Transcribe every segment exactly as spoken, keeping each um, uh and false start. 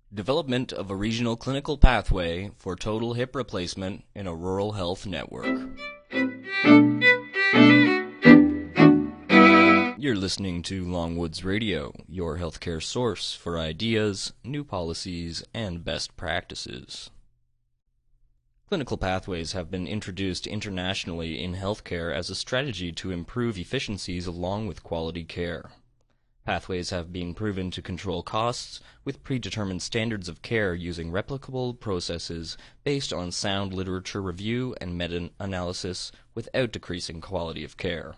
Development of a regional clinical pathway for total hip replacement in a rural health network. You're listening to Longwoods Radio, your healthcare source for ideas, new policies, and best practices. Clinical pathways have been introduced internationally in healthcare as a strategy to improve efficiencies along with quality care. Pathways have been proven to control costs with predetermined standards of care using replicable processes based on sound literature review and meta-analysis without decreasing quality of care.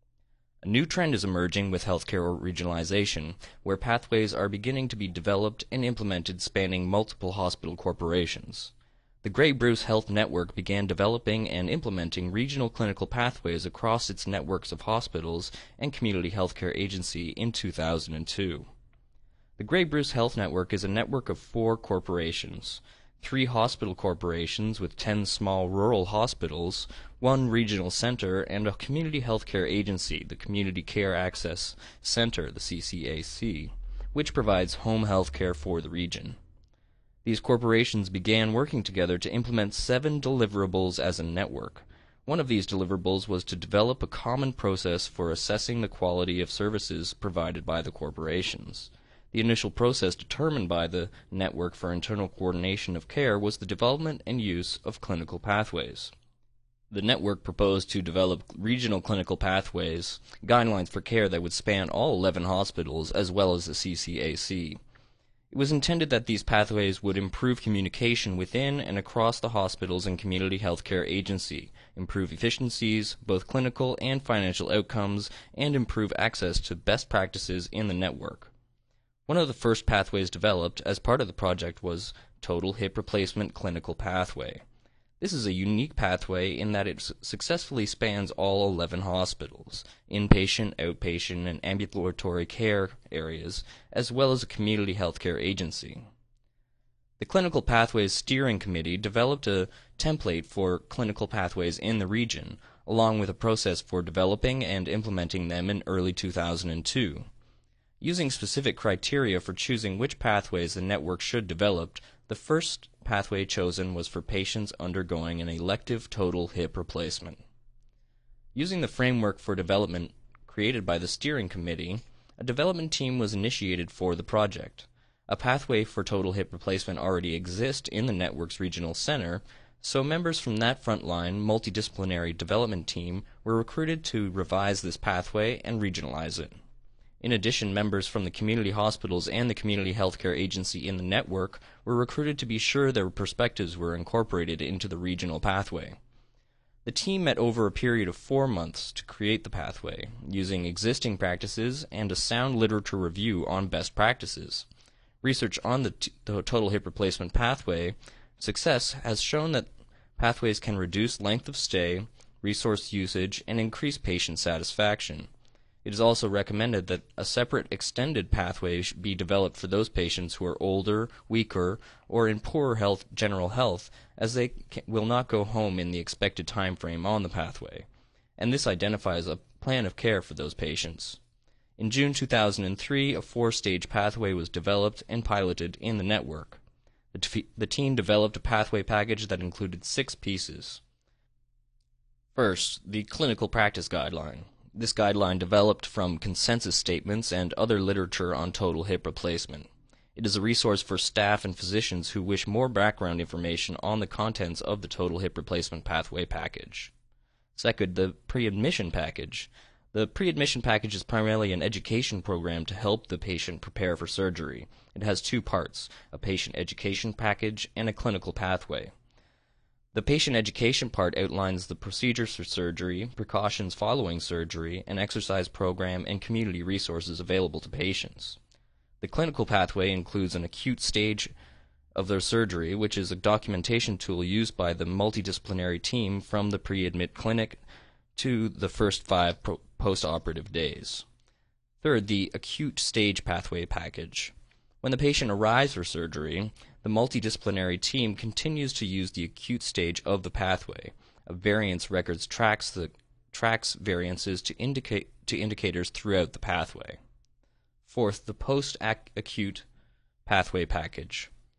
A new trend is emerging with healthcare regionalization, where pathways are beginning to be developed and implemented spanning multiple hospital corporations. The Grey Bruce Health Network began developing and implementing regional clinical pathways across its networks of hospitals and community healthcare agency in two thousand two. The Grey Bruce Health Network is a network of four corporations, three hospital corporations with ten small rural hospitals, one regional center, and a community healthcare agency, the Community Care Access Center, the C C A C, which provides home health care for the region. These corporations began working together to implement seven deliverables as a network. One of these deliverables was to develop a common process for assessing the quality of services provided by the corporations. The initial process determined by the network for internal coordination of care was the development and use of clinical pathways. The network proposed to develop regional clinical pathways, guidelines for care that would span all eleven hospitals as well as the C C A C. It was intended that these pathways would improve communication within and across the hospitals and community healthcare agency, improve efficiencies, both clinical and financial outcomes, and improve access to best practices in the network. One of the first pathways developed as part of the project was Total Hip Replacement Clinical Pathway. This is a unique pathway in that it successfully spans all eleven hospitals, inpatient, outpatient, and ambulatory care areas, as well as a community healthcare agency. The Clinical Pathways Steering Committee developed a template for clinical pathways in the region, along with a process for developing and implementing them in early two thousand two. Using specific criteria for choosing which pathways the network should develop, the first pathway chosen was for patients undergoing an elective total hip replacement. Using the framework for development created by the steering committee, a development team was initiated for the project. A pathway for total hip replacement already exists in the network's regional center, so members from that frontline multidisciplinary development team were recruited to revise this pathway and regionalize it. In addition, members from the community hospitals and the community healthcare agency in the network were recruited to be sure their perspectives were incorporated into the regional pathway. The team met over a period of four months to create the pathway, using existing practices and a sound literature review on best practices. Research on the, t- the total hip replacement pathway success has shown that pathways can reduce length of stay, resource usage, and increase patient satisfaction. It is also recommended that a separate extended pathway be developed for those patients who are older, weaker, or in poorer health, general health, as they can, will not go home in the expected time frame on the pathway, and this identifies a plan of care for those patients. In June two thousand three, a four-stage pathway was developed and piloted in the network. The, t- the team developed a pathway package that included six pieces. First, the clinical practice guideline. This guideline developed from consensus statements and other literature on total hip replacement. It is a resource for staff and physicians who wish more background information on the contents of the total hip replacement pathway package. Second, the pre-admission package. The pre-admission package is primarily an education program to help the patient prepare for surgery. It has two parts, a patient education package and a clinical pathway. The patient education part outlines the procedures for surgery, precautions following surgery, an exercise program, and community resources available to patients. The clinical pathway includes an acute stage of their surgery, which is a documentation tool used by the multidisciplinary team from the pre-admit clinic to the first five pro- post-operative days. Third, the acute stage pathway package. When the patient arrives for surgery, the multidisciplinary team continues to use the acute stage of the pathway. A variance records tracks the tracks variances to indicate to indicators throughout the pathway. Fourth, the post-acute pathway package.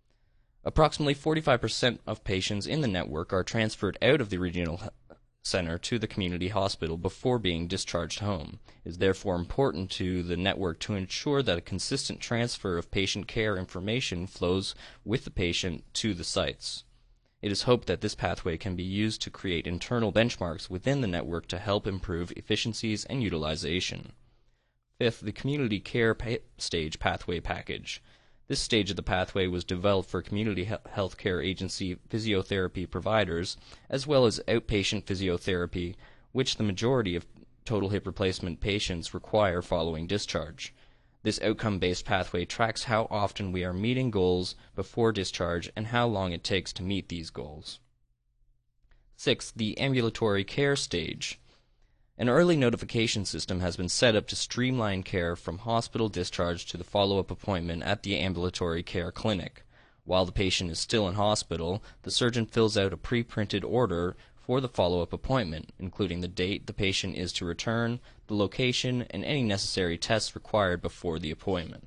Approximately forty-five percent of patients in the network are transferred out of the regional center to the community hospital before being discharged home. It is therefore important to the network to ensure that a consistent transfer of patient care information flows with the patient to the sites. It is hoped that this pathway can be used to create internal benchmarks within the network to help improve efficiencies and utilization. Fifth, the community care pa- stage pathway package. This stage of the pathway was developed for community he- health care agency physiotherapy providers, as well as outpatient physiotherapy, which the majority of total hip replacement patients require following discharge. This outcome-based pathway tracks how often we are meeting goals before discharge and how long it takes to meet these goals. Sixth, the ambulatory care stage. An early notification system has been set up to streamline care from hospital discharge to the follow-up appointment at the ambulatory care clinic. While the patient is still in hospital, the surgeon fills out a pre-printed order for the follow-up appointment, including the date the patient is to return, the location, and any necessary tests required before the appointment.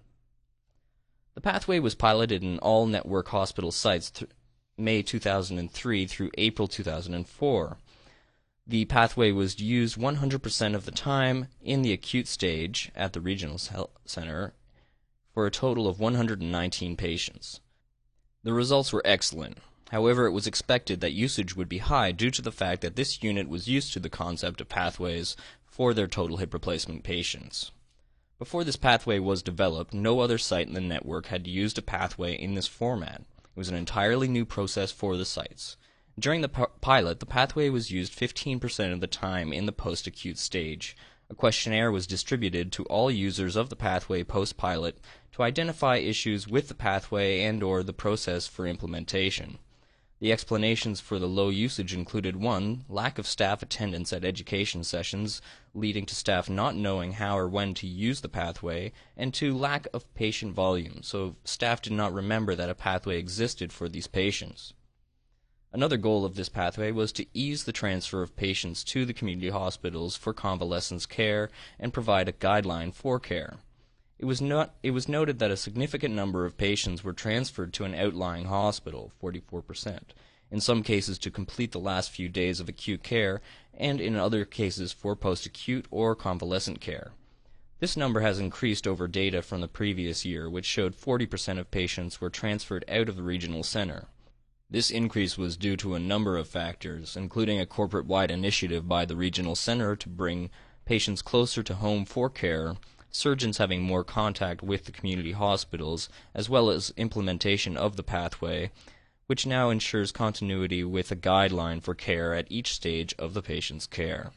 The pathway was piloted in all network hospital sites th- May two thousand three through April two thousand four. The pathway was used one hundred percent of the time in the acute stage at the regional center for a total of one hundred nineteen patients. The results were excellent. However, it was expected that usage would be high due to the fact that this unit was used to the concept of pathways for their total hip replacement patients. Before this pathway was developed, no other site in the network had used a pathway in this format. It was an entirely new process for the sites. During the p- pilot, the pathway was used fifteen percent of the time in the post-acute stage. A questionnaire was distributed to all users of the pathway post-pilot to identify issues with the pathway and or the process for implementation. The explanations for the low usage included one, lack of staff attendance at education sessions, leading to staff not knowing how or when to use the pathway, and two, lack of patient volume, so staff did not remember that a pathway existed for these patients. Another goal of this pathway was to ease the transfer of patients to the community hospitals for convalescence care and provide a guideline for care. It was not, it was noted that a significant number of patients were transferred to an outlying hospital, forty-four percent, in some cases to complete the last few days of acute care, and in other cases for post-acute or convalescent care. This number has increased over data from the previous year, which showed forty percent of patients were transferred out of the regional center. This increase was due to a number of factors, including a corporate-wide initiative by the regional center to bring patients closer to home for care, surgeons having more contact with the community hospitals, as well as implementation of the pathway, which now ensures continuity with a guideline for care at each stage of the patient's care.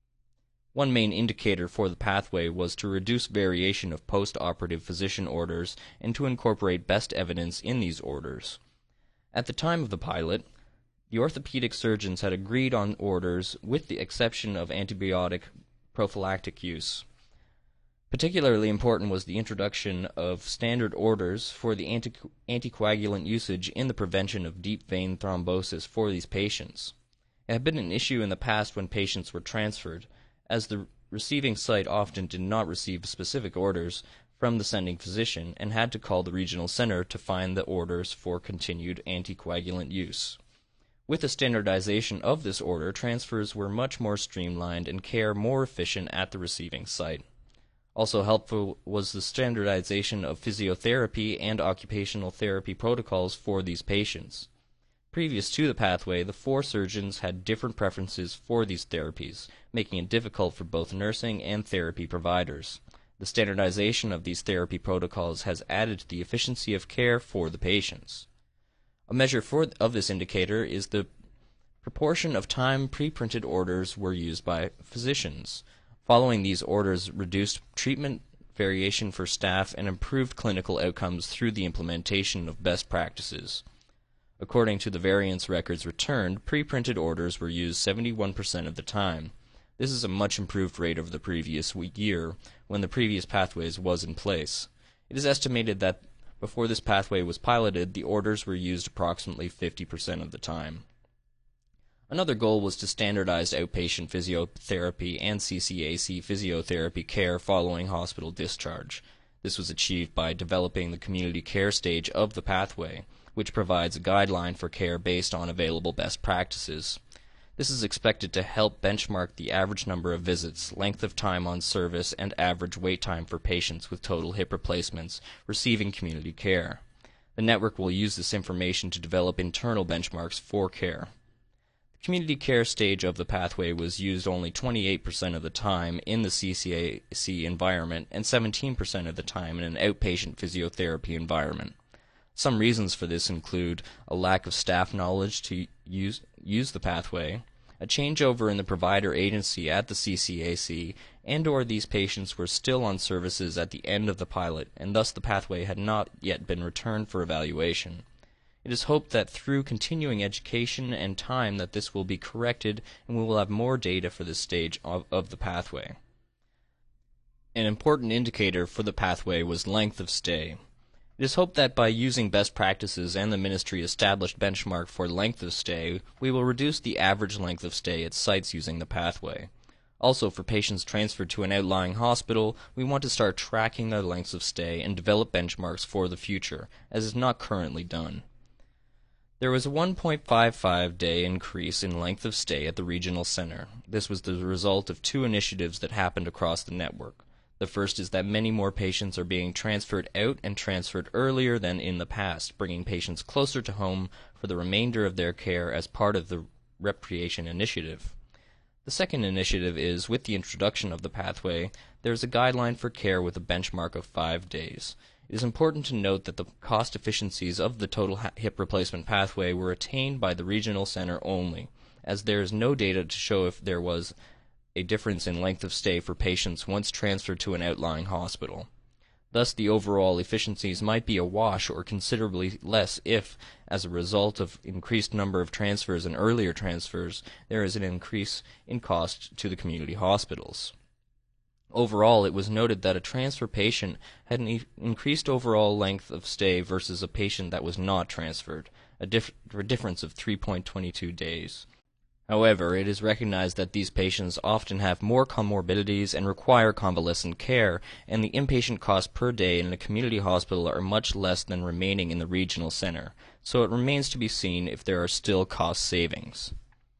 One main indicator for the pathway was to reduce variation of post-operative physician orders and to incorporate best evidence in these orders. At the time of the pilot, the orthopedic surgeons had agreed on orders with the exception of antibiotic prophylactic use. Particularly important was the introduction of standard orders for the anti- anticoagulant usage in the prevention of deep vein thrombosis for these patients. It had been an issue in the past when patients were transferred, as the receiving site often did not receive specific orders from the sending physician and had to call the regional center to find the orders for continued anticoagulant use. With the standardization of this order, transfers were much more streamlined and care more efficient at the receiving site. Also helpful was the standardization of physiotherapy and occupational therapy protocols for these patients. Previous to the pathway, the four surgeons had different preferences for these therapies, making it difficult for both nursing and therapy providers. The standardization of these therapy protocols has added to the efficiency of care for the patients. A measure for, of this indicator is the proportion of time pre-printed orders were used by physicians. Following these orders reduced treatment variation for staff and improved clinical outcomes through the implementation of best practices. According to the variance records returned, pre-printed orders were used seventy-one percent of the time. This is a much improved rate over the previous year, when the previous pathways was in place. It is estimated that before this pathway was piloted, the orders were used approximately fifty percent of the time. Another goal was to standardize outpatient physiotherapy and C C A C physiotherapy care following hospital discharge. This was achieved by developing the community care stage of the pathway. which provides a guideline for care based on available best practices. This is expected to help benchmark the average number of visits, length of time on service, and average wait time for patients with total hip replacements receiving community care. The network will use this information to develop internal benchmarks for care. The community care stage of the pathway was used only twenty-eight percent of the time in the C C A C environment and seventeen percent of the time in an outpatient physiotherapy environment. Some reasons for this include a lack of staff knowledge to use, use the pathway, a changeover in the provider agency at the C C A C, and or these patients were still on services at the end of the pilot, and thus the pathway had not yet been returned for evaluation. It is hoped that through continuing education and time that this will be corrected and we will have more data for this stage of, of the pathway. An important indicator for the pathway was length of stay. It is hoped that by using best practices and the ministry established benchmark for length of stay, we will reduce the average length of stay at sites using the pathway. Also, for patients transferred to an outlying hospital, we want to start tracking their lengths of stay and develop benchmarks for the future, as is not currently done. There was a one point five five day increase in length of stay at the regional center. This was the result of two initiatives that happened across the network. The first is that many more patients are being transferred out and transferred earlier than in the past, bringing patients closer to home for the remainder of their care as part of the Repatriation Initiative. The second initiative is, with the introduction of the pathway, there is a guideline for care with a benchmark of five days. It is important to note that the cost efficiencies of the total hip replacement pathway were attained by the regional center only, as there is no data to show if there was a difference in length of stay for patients once transferred to an outlying hospital. Thus, the overall efficiencies might be a wash or considerably less if, as a result of increased number of transfers and earlier transfers, there is an increase in cost to the community hospitals. Overall, it was noted that a transfer patient had an e- increased overall length of stay versus a patient that was not transferred, a, dif- a difference of three point two two days. However, it is recognized that these patients often have more comorbidities and require convalescent care, and the inpatient costs per day in a community hospital are much less than remaining in the regional center, so it remains to be seen if there are still cost savings.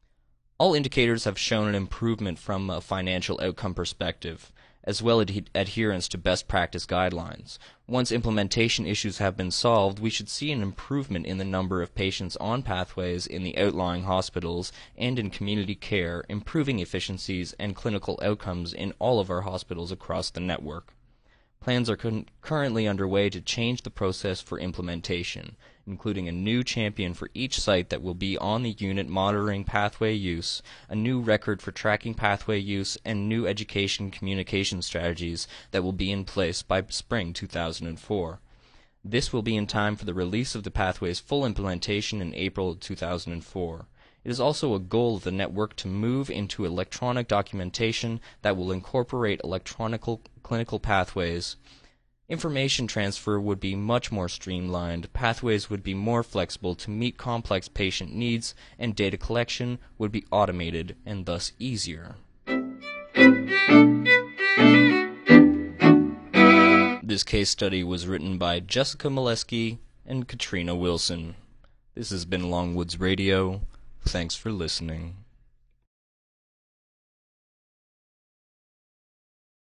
All indicators have shown an improvement from a financial outcome perspective, as well as ad- adherence to best practice guidelines. Once implementation issues have been solved, we should see an improvement in the number of patients on pathways in the outlying hospitals and in community care, improving efficiencies and clinical outcomes in all of our hospitals across the network. Plans are con- currently underway to change the process for implementation, including a new champion for each site that will be on the unit monitoring pathway use, a new record for tracking pathway use, and new education communication strategies that will be in place by spring two thousand four. This will be in time for the release of the pathway's full implementation in April two thousand four. It is also a goal of the network to move into electronic documentation that will incorporate electronic clinical pathways. Information transfer would be much more streamlined, pathways would be more flexible to meet complex patient needs, and data collection would be automated and thus easier. This case study was written by Jessica Molesky and Katrina Wilson. This has been Longwoods Radio. Thanks for listening.